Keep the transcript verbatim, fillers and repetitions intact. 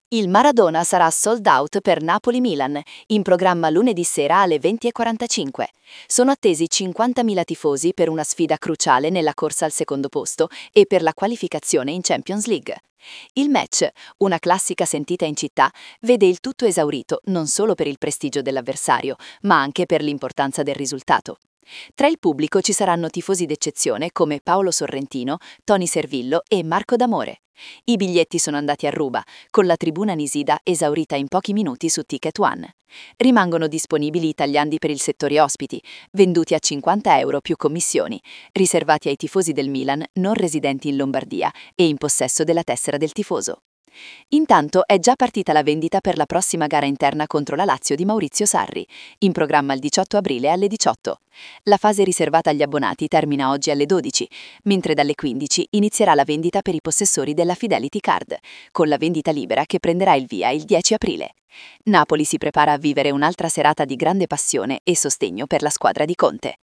Il Maradona sarà sold out per Napoli-Milan, in programma lunedì sera alle venti e quarantacinque. Sono attesi cinquantamila tifosi per una sfida cruciale nella corsa al secondo posto e per la qualificazione in Champions League. Il match, una classica sentita in città, vede il tutto esaurito non solo per il prestigio dell'avversario, ma anche per l'importanza del risultato. Tra il pubblico ci saranno tifosi d'eccezione come Paolo Sorrentino, Tony Servillo e Marco D'Amore. I biglietti sono andati a ruba, con la tribuna Nisida esaurita in pochi minuti su Ticket One. Rimangono disponibili i tagliandi per il settore ospiti, venduti a cinquanta euro più commissioni, riservati ai tifosi del Milan non residenti in Lombardia e in possesso della tessera del tifoso. Intanto è già partita la vendita per la prossima gara interna contro la Lazio di Maurizio Sarri, in programma il diciotto aprile alle diciotto. La fase riservata agli abbonati termina oggi alle dodici, mentre dalle quindici inizierà la vendita per i possessori della Fidelity Card, con la vendita libera che prenderà il via il dieci aprile. Napoli si prepara a vivere un'altra serata di grande passione e sostegno per la squadra di Conte.